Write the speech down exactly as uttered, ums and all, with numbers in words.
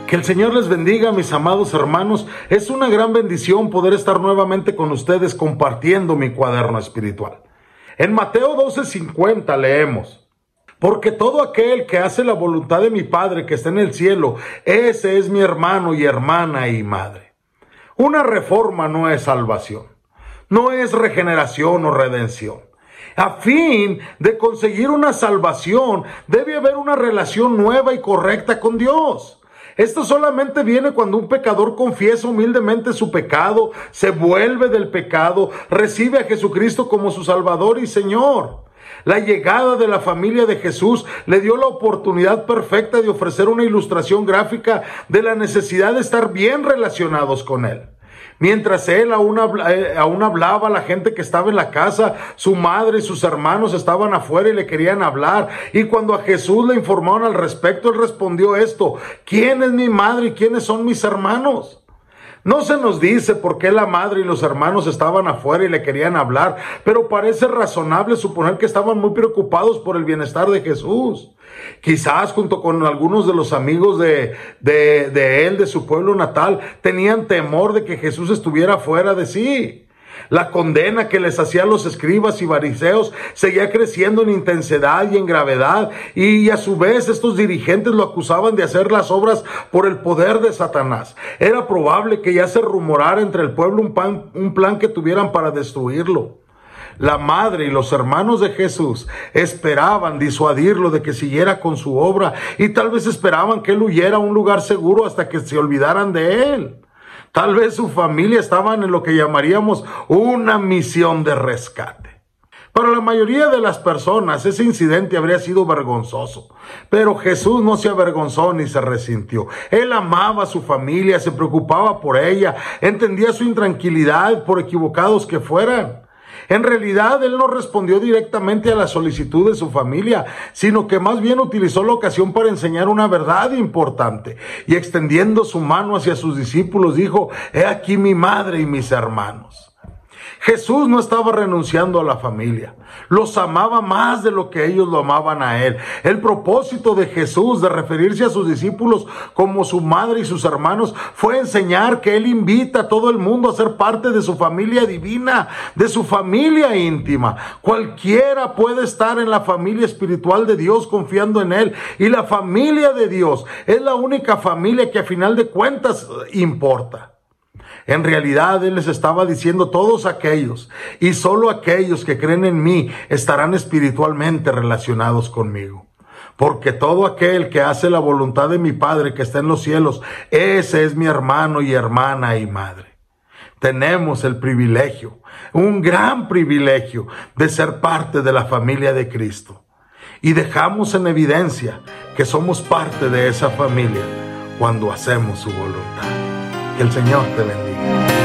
Que el Señor les bendiga, mis amados hermanos. Es una gran bendición poder estar nuevamente con ustedes compartiendo mi cuaderno espiritual. En Mateo doce cincuenta leemos: porque todo aquel que hace la voluntad de mi Padre que está en el cielo, ese es mi hermano y hermana y madre. Una reforma no es salvación, no es regeneración o redención. A fin de conseguir una salvación, debe haber una relación nueva y correcta con Dios. Esto solamente viene cuando un pecador confiesa humildemente su pecado, se vuelve del pecado, recibe a Jesucristo como su Salvador y Señor. La llegada de la familia de Jesús le dio la oportunidad perfecta de ofrecer una ilustración gráfica de la necesidad de estar bien relacionados con Él. Mientras él aún, habla, eh, aún hablaba a la gente que estaba en la casa, su madre y sus hermanos estaban afuera y le querían hablar. Y cuando a Jesús le informaron al respecto, él respondió esto: ¿quién es mi madre y quiénes son mis hermanos? No se nos dice por qué la madre y los hermanos estaban afuera y le querían hablar, pero parece razonable suponer que estaban muy preocupados por el bienestar de Jesús. Quizás junto con algunos de los amigos de, de, de él, de su pueblo natal, tenían temor de que Jesús estuviera fuera de sí. La condena que les hacían los escribas y fariseos seguía creciendo en intensidad y en gravedad, y a su vez estos dirigentes lo acusaban de hacer las obras por el poder de Satanás. Era probable que ya se rumorara entre el pueblo un, pan, un plan que tuvieran para destruirlo. La madre y los hermanos de Jesús esperaban disuadirlo de que siguiera con su obra, y tal vez esperaban que él huyera a un lugar seguro hasta que se olvidaran de él. Tal vez su familia estaba en lo que llamaríamos una misión de rescate. Para la mayoría de las personas ese incidente habría sido vergonzoso, pero Jesús no se avergonzó ni se resintió. Él amaba a su familia, se preocupaba por ella, entendía su intranquilidad por equivocados que fueran. En realidad, él no respondió directamente a la solicitud de su familia, sino que más bien utilizó la ocasión para enseñar una verdad importante. Y extendiendo su mano hacia sus discípulos, dijo: he aquí mi madre y mis hermanos. Jesús no estaba renunciando a la familia. Los amaba más de lo que ellos lo amaban a él. El propósito de Jesús de referirse a sus discípulos como su madre y sus hermanos fue enseñar que él invita a todo el mundo a ser parte de su familia divina, de su familia íntima. Cualquiera puede estar en la familia espiritual de Dios confiando en él, y la familia de Dios es la única familia que a final de cuentas importa. En realidad, él les estaba diciendo: todos aquellos y solo aquellos que creen en mí estarán espiritualmente relacionados conmigo. Porque todo aquel que hace la voluntad de mi Padre que está en los cielos, ese es mi hermano y hermana y madre. Tenemos el privilegio, un gran privilegio, de ser parte de la familia de Cristo. Y dejamos en evidencia que somos parte de esa familia cuando hacemos su voluntad. Que el Señor te bendiga.